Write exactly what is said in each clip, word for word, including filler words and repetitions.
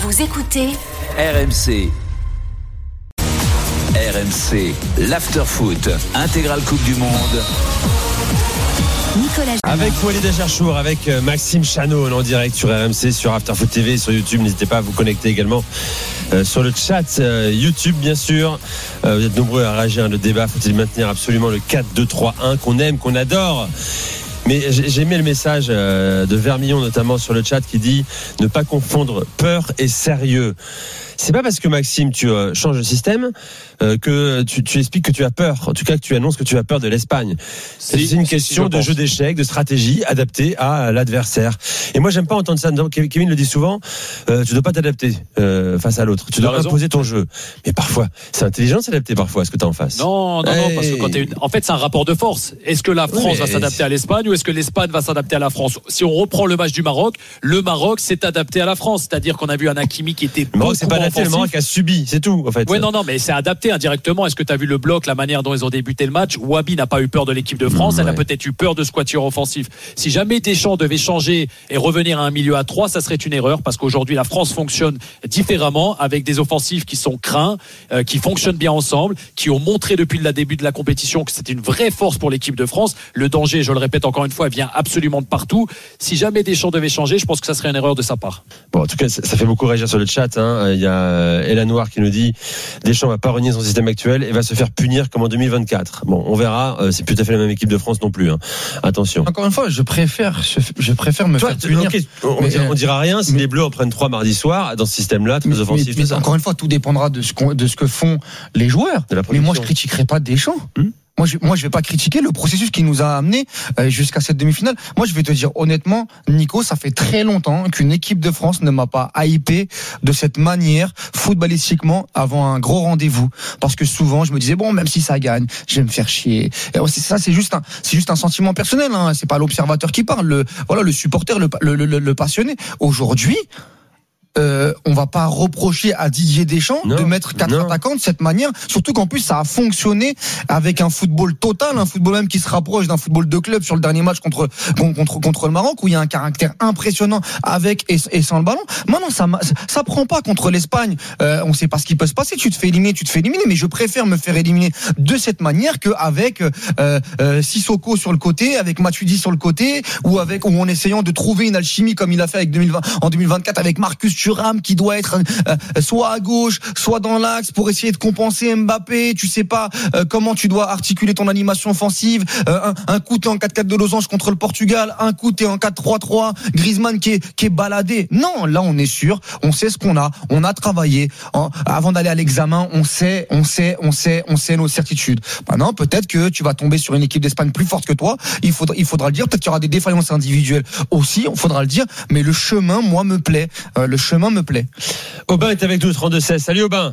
Vous écoutez R M C. R M C, l'after-foot, intégrale Coupe du Monde. Nicolas avec Walid Acharchour, avec Maxime Chanot en direct sur R M C, sur AfterFoot T V, sur YouTube. N'hésitez pas à vous connecter également euh, sur le chat euh, YouTube, bien sûr. Euh, vous êtes nombreux à réagir à notre débat. Faut-il maintenir absolument le quatre deux trois un qu'on aime, qu'on adore? Mais j'ai aimé le message de Vermillon notamment sur le chat qui dit ne pas confondre peur et sérieux. C'est pas parce que Maxime tu euh, changes de système euh, que tu, tu expliques que tu as peur. En tout cas que tu annonces que tu as peur de l'Espagne. C'est, c'est une question si de pense. jeu d'échecs, de stratégie adaptée à l'adversaire. Et moi j'aime pas entendre ça. Kevin le dit souvent. Euh, tu dois pas t'adapter euh, face à l'autre. Tu dois imposer ton jeu. Mais parfois c'est intelligent de s'adapter parfois à ce que tu as en face. Non non hey. non parce que quand t'es une... en fait c'est un rapport de force. Est-ce que la France oui, va s'adapter à l'Espagne ou est-ce que l'Espagne va s'adapter à la France? Si on reprend le match du Maroc, le Maroc s'est adapté à la France. C'est-à-dire qu'on a vu un Hakimi qui était le Maroc c'est pas adapté, le Maroc a subi, c'est tout en fait. Oui non non mais c'est adapté indirectement. Est-ce que tu as vu le bloc, la manière dont ils ont débuté le match? Wabi n'a pas eu peur de l'équipe de France, mmh, elle ouais. a peut-être eu peur de ce quatuor offensif. Si jamais Deschamps devait changer et revenir à un milieu à trois, ça serait une erreur parce qu'aujourd'hui la France fonctionne différemment avec des offensifs qui sont craints, euh, qui fonctionnent bien ensemble, qui ont montré depuis le début de la compétition que c'était une vraie force pour l'équipe de France. Le danger, je le répète encore une fois, vient absolument de partout. Si jamais Deschamps devait changer, je pense que ça serait une erreur de sa part. Bon, en tout cas, ça fait beaucoup réagir sur le chat. Hein. Il y a Ella Noir qui nous dit Deschamps va pas renier son système actuel et va se faire punir comme en deux mille vingt-quatre. Bon, on verra. C'est plus tout à fait la même équipe de France non plus. Hein. Attention. Encore une fois, je préfère, je, je préfère me Toi, faire punir. Okay, on, mais, on dira rien si mais, les Bleus en prennent trois mardi soir dans ce système-là, très mais, offensif. Mais, mais encore une fois, tout dépendra de ce, de ce que font les joueurs. Mais moi, je critiquerai pas Deschamps. Hum Moi, je, moi, je vais pas critiquer le processus qui nous a amené euh, jusqu'à cette demi-finale. Moi, je vais te dire honnêtement, Nico, ça fait très longtemps qu'une équipe de France ne m'a pas hypé de cette manière, footballistiquement, avant un gros rendez-vous. Parce que souvent, je me disais bon, même si ça gagne, je vais me faire chier. Et ça, c'est juste un, c'est juste un sentiment personnel. Hein. C'est pas l'observateur qui parle, le, voilà, le supporter, le, le, le, le passionné. Aujourd'hui. Euh, on va pas reprocher à Didier Deschamps non, de mettre quatre non. attaquants de cette manière, surtout qu'en plus ça a fonctionné avec un football total, un football même qui se rapproche d'un football de club sur le dernier match contre contre contre le Maroc où il y a un caractère impressionnant avec et, et sans le ballon. Maintenant ça ça prend pas contre l'Espagne. Euh, on sait pas ce qui peut se passer. Tu te fais éliminer, tu te fais éliminer, mais je préfère me faire éliminer de cette manière qu'avec euh, euh, Sissoko sur le côté, avec Matuidi sur le côté, ou avec ou en essayant de trouver une alchimie comme il a fait avec deux mille vingt en deux mille vingt-quatre avec Marcus Thuram qui doit être euh, soit à gauche, soit dans l'axe pour essayer de compenser Mbappé. Tu sais pas euh, comment tu dois articuler ton animation offensive. Euh, un, un coup t'es en quatre quatre de losange contre le Portugal, un coup t'es en quatre trois trois. Griezmann qui est qui est baladé. Non, là on est sûr, on sait ce qu'on a, on a travaillé. En, avant d'aller à l'examen, on sait, on sait, on sait, on sait nos certitudes. Maintenant, peut-être que tu vas tomber sur une équipe d'Espagne plus forte que toi. Il faudra, il faudra le dire. Peut-être qu'il y aura des défaillances individuelles aussi. Il faudra le dire. Mais le chemin, moi, me plaît. Euh, le chemin me plaît. Aubin est avec nous, trente-deux seize. Salut Aubin.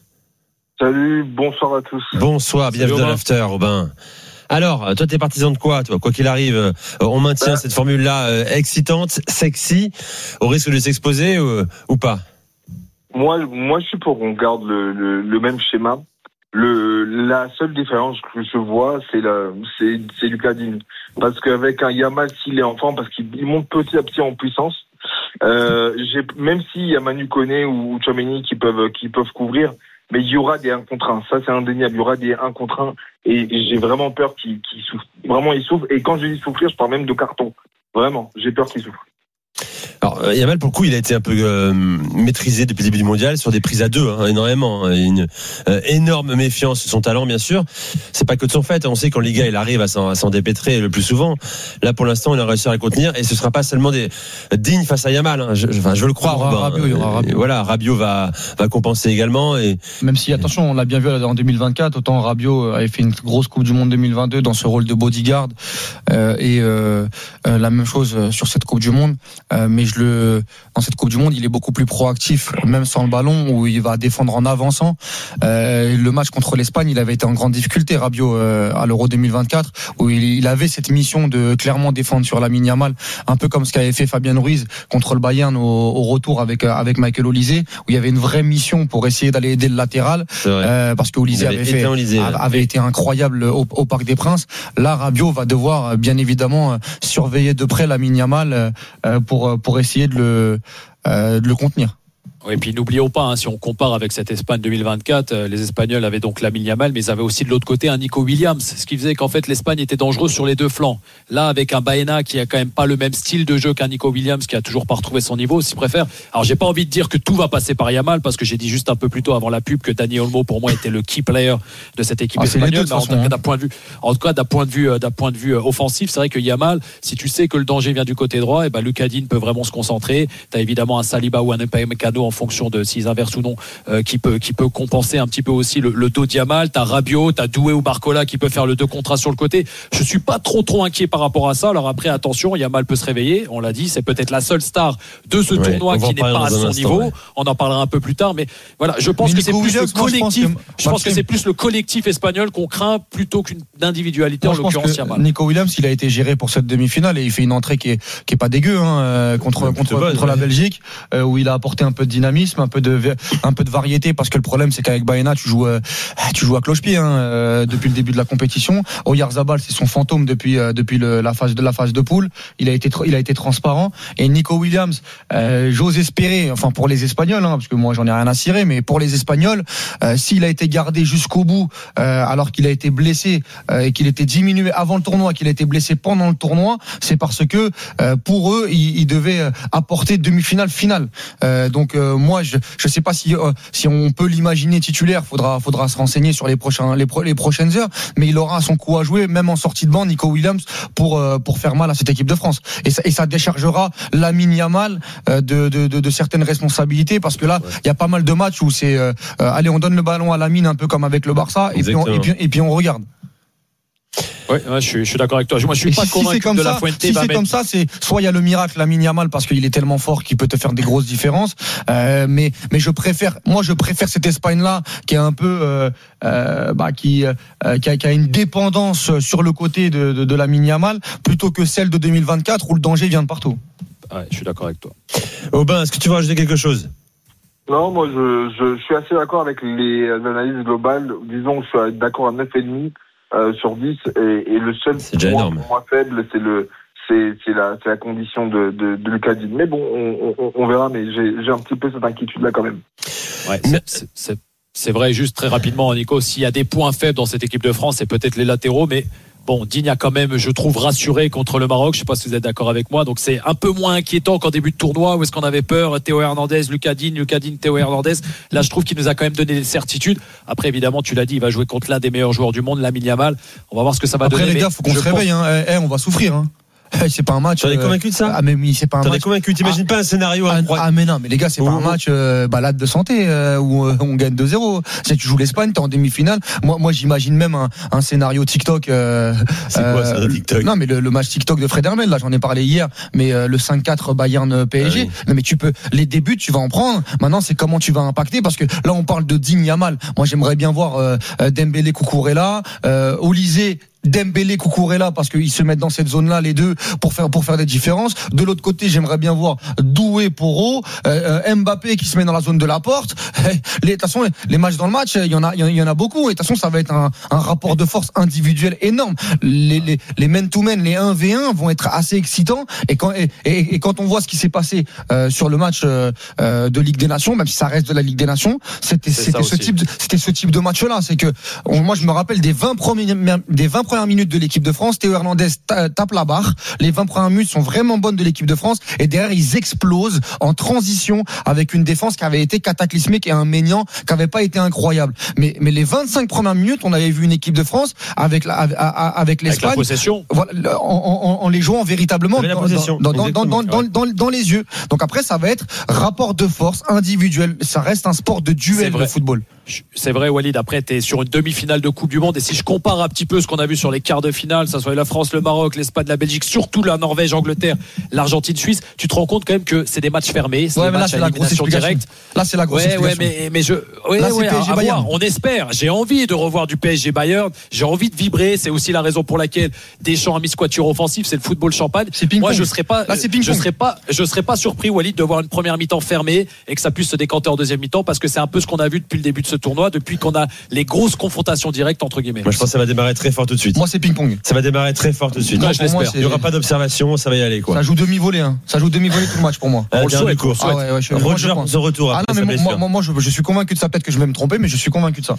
Salut, bonsoir à tous. Bonsoir, bienvenue dans l'after Aubin. Alors, toi t'es partisan de quoi, toi? Quoi qu'il arrive, on maintient bah. cette formule-là euh, excitante, sexy, au risque de s'exposer euh, ou pas? Moi, moi je suis pour qu'on garde le, le, le même schéma. Le, la seule différence que je vois, c'est la, c'est, c'est Lucas Digne. Parce qu'avec un Yamal, s'il est enfant, parce qu'il monte petit à petit en puissance, Euh, j'ai, même s'il y a Manu Koné ou Tchouaméni qui peuvent, qui peuvent couvrir, mais il y aura des un contre un. Ça, c'est indéniable. Il y aura des un contre un. Et, et j'ai vraiment peur qu'il, qu'il souffre. Vraiment, il souffre. Et quand je dis souffrir, je parle même de carton. Vraiment, j'ai peur qu'il souffre. Alors, Yamal, pour le coup, il a été un peu euh, maîtrisé depuis le début du mondial sur des prises à deux, hein, énormément. Hein, une euh, énorme méfiance sur son talent, bien sûr. C'est pas que de son fait. On sait qu'en Liga, il arrive à s'en, à s'en dépêtrer le plus souvent. Là, pour l'instant, il a réussi à le contenir. Et ce sera pas seulement des dignes face à Yamal. Hein. Je, enfin, je veux le croire. Il y aura Rabiot, il y aura Rabiot. Voilà, Rabiot va, va compenser également. Et même si, attention, on l'a bien vu en deux mille vingt-quatre. Autant Rabiot avait fait une grosse Coupe du Monde deux mille vingt-deux dans ce rôle de bodyguard. Euh, et euh, euh, la même chose sur cette Coupe du Monde. Euh, mais je le dans cette Coupe du Monde, il est beaucoup plus proactif, même sans le ballon, où il va défendre en avançant. Euh, le match contre l'Espagne, il avait été en grande difficulté, Rabiot, euh, à l'Euro deux mille vingt-quatre, où il, il avait cette mission de clairement défendre sur Lamine Yamal, un peu comme ce qu'avait fait Fabien Ruiz contre le Bayern au, au retour avec avec Michael Olise, où il y avait une vraie mission pour essayer d'aller aider le latéral, euh, parce que Olise avait, fait, Olise, avait été incroyable au, au Parc des Princes. Là, Rabiot va devoir bien évidemment surveiller de près Lamine Yamal euh, pour pour essayer de le Euh, de le contenir. Oui, et puis n'oublions pas, hein, si on compare avec cette Espagne deux mille vingt-quatre, euh, les Espagnols avaient donc Lamine Yamal, mais ils avaient aussi de l'autre côté un Nico Williams, ce qui faisait qu'en fait l'Espagne était dangereuse sur les deux flancs. Là, avec un Baena qui a quand même pas le même style de jeu qu'un Nico Williams, qui a toujours pas retrouvé son niveau, s'il préfère. Alors j'ai pas envie de dire que tout va passer par Yamal, parce que j'ai dit juste un peu plus tôt avant la pub que Dani Olmo pour moi était le key player de cette équipe ah, espagnole. Mais en tout cas, d'un point de vue, en tout cas d'un point de vue, d'un point de vue offensif, c'est vrai que Yamal, si tu sais que le danger vient du côté droit, et ben Lucas Digne peut vraiment se concentrer. T'as évidemment un Saliba ou un Upamecano en fonction de s'ils inverse ou non, euh, qui peut qui peut compenser un petit peu aussi le, le dos de Yamal. T'as Rabiot, t'as Doué ou Barcola qui peut faire le deux contre un sur le côté. Je suis pas trop trop inquiet par rapport à ça. Alors après, attention, Yamal peut se réveiller. On l'a dit, c'est peut-être la seule star de ce ouais, tournoi qui n'est pas à son instant, niveau. Ouais. On en parlera un peu plus tard, mais voilà, je pense mais que c'est plus Williams, le collectif. Je pense que, je pense que c'est plus le collectif espagnol qu'on craint plutôt qu'une individualité, en l'occurrence Yamal. Nico Williams, il a été géré pour cette demi-finale et il fait une entrée qui est qui est pas dégueu hein, contre ouais, contre, contre, contre la Belgique, euh, où il a apporté un peu de dynamisme, un peu de un peu de variété, parce que le problème c'est qu'avec Baena tu joues euh, tu joues à cloche-pied hein, euh, depuis le début de la compétition. Oyarzabal c'est son fantôme depuis euh, depuis le, la phase de la phase de poule. Il a été il a été transparent. Et Nico Williams, euh, j'ose espérer, enfin pour les Espagnols, hein, parce que moi j'en ai rien à cirer, mais pour les Espagnols, euh, s'il a été gardé jusqu'au bout, euh, alors qu'il a été blessé euh, et qu'il était diminué avant le tournoi, qu'il a été blessé pendant le tournoi, c'est parce que euh, pour eux il, il devait apporter demi-finale finale. Euh, donc euh, moi je je sais pas si euh, si on peut l'imaginer titulaire, faudra faudra se renseigner sur les prochains les, pro, les prochaines heures, mais il aura son coup à jouer même en sortie de banc, Nico Williams, pour euh, pour faire mal à cette équipe de France, et ça, et ça déchargera Lamine Yamal euh, de, de de de certaines responsabilités, parce que là il ouais. y a pas mal de matchs où c'est euh, euh, allez on donne le ballon à Lamine un peu comme avec le Barça et puis, on, et puis et puis on regarde. Oui, ouais, je suis, je suis d'accord avec toi. Moi, je suis pas si convaincu si de ça, La Fuente. Si c'est mettre... comme ça, c'est soit il y a le miracle Lamine Yamal parce qu'il est tellement fort qu'il peut te faire des grosses différences. Euh, mais mais je préfère, moi je préfère cette Espagne là qui est un peu, euh, euh, bah qui euh, qui, a, qui a une dépendance sur le côté de de, de Lamine Yamal plutôt que celle de deux mille vingt-quatre où le danger vient de partout. Ouais, je suis d'accord avec toi. Aubin, est-ce que tu veux rajouter quelque chose? Non, moi je, je, je suis assez d'accord avec les analyses globales. Disons que je suis d'accord à neuf virgule cinq euh, sur dix, et, et le seul point pour moi faible, c'est le c'est c'est la c'est la condition de de, de Lucas Digne. Mais bon, on, on, on verra, mais j'ai j'ai un petit peu cette inquiétude là quand même. Ouais, c'est, c'est, c'est, c'est vrai, juste très rapidement, Nico, s'il y a des points faibles dans cette équipe de France, c'est peut-être les latéraux, mais bon, Digne a quand même, je trouve, rassuré contre le Maroc. Je ne sais pas si vous êtes d'accord avec moi. Donc c'est un peu moins inquiétant qu'en début de tournoi où est-ce qu'on avait peur. Théo Hernandez, Lucas Digne, Lucas Digne, Théo Hernandez. Là, je trouve qu'il nous a quand même donné des certitudes. Après, évidemment, tu l'as dit, il va jouer contre l'un des meilleurs joueurs du monde, Lamine Yamal. On va voir ce que ça va Après, donner. Après les gars, faut qu'on se réveille. Hein. Eh, eh, on va souffrir. Hein. C'est pas un match. Tu es convaincu de ça? Ah mais oui, c'est pas un T'en match. es convaincu? T'imagines ah, pas un scénario ah, incroyable? Ah mais non, mais les gars, c'est oh, pas un match euh, balade de santé euh, où euh, on gagne deux zéro. Si tu joues l'Espagne, t'es en demi-finale. Moi, moi, j'imagine même un, un scénario TikTok. Euh, c'est quoi ça, euh, TikTok? Non, mais le, le match TikTok de Fred Hermel, là, j'en ai parlé hier. Mais euh, le cinq quatre Bayern P S G. Ah, oui. Non, mais tu peux. Les débuts, tu vas en prendre. Maintenant, c'est comment tu vas impacter, parce que là, on parle de Digne Yamal. Moi, j'aimerais bien voir euh, Dembélé, Cucurella, euh, Olysée. Dembélé, Cucurella, parce qu'ils se mettent dans cette zone-là les deux pour faire pour faire des différences. De l'autre côté, j'aimerais bien voir Doué, Poro, euh, Mbappé qui se met dans la zone de la porte. Les, de toute façon, les, les matchs dans le match, il y en a, il y en a beaucoup. Et de toute façon, ça va être un, un rapport de force individuel énorme. Les les les man-to-man, les un v un vont être assez excitants. Et quand et, et, et quand on voit ce qui s'est passé euh, sur le match euh, de Ligue des Nations, même si ça reste de la Ligue des Nations, c'était C'est c'était ce type de, c'était ce type de match-là. C'est que on, moi, je me rappelle des vingt premiers des vingt premières minutes de l'équipe de France, Théo Hernandez tape la barre. Les vingt premières minutes sont vraiment bonnes de l'équipe de France, et derrière ils explosent en transition avec une défense qui avait été cataclysmique et un Maignan qui avait pas été incroyable. Mais mais les vingt-cinq premières minutes, on avait vu une équipe de France avec la avec l'Espagne, avec la possession, voilà, en, en, en les jouant véritablement dans, dans, dans, dans, dans, dans, dans, dans les yeux. Donc après, ça va être rapport de force individuel. Ça reste un sport de duel, le football. C'est vrai, Walid. Après, t'es sur une demi-finale de Coupe du Monde, et si je compare un petit peu ce qu'on a vu sur les quarts de finale, ça soit la France, le Maroc, l'Espagne, la Belgique, surtout la Norvège, Angleterre, l'Argentine, Suisse, tu te rends compte quand même que c'est des matchs fermés, c'est ouais, des matchs à élimination directe. Là, c'est la grosse ouais, ouais, mais, mais je, ouais, là, ouais, P S G à, à Bayern. voir, on espère. J'ai envie de revoir du P S G Bayern. J'ai envie de vibrer. C'est aussi la raison pour laquelle Deschamps a mis ce quatuor offensif. C'est le football champagne. Moi, je serais pas, là, je serais pas, je serais pas surpris, Walid, de voir une première mi-temps fermée et que ça puisse se décanter en deuxième mi-temps, parce que c'est un peu ce qu'on a vu depuis le début de ce tournoi depuis qu'on a les grosses confrontations directes entre guillemets. Moi je pense que ça va démarrer très fort tout de suite. Moi c'est ping-pong. Ça va démarrer très fort tout de suite. Moi, je l'espère. Il n'y aura pas d'observation, ça va y aller quoi. Ça joue demi-volée, hein. Ça joue demi-volée tout le match pour moi. Ah, On le souhaite. cours. Ah ouais, ouais, je, Roger, son retour. Ah non, mais moi, moi, moi je, je suis convaincu de ça. Peut-être que je vais me tromper, mais je suis convaincu de ça.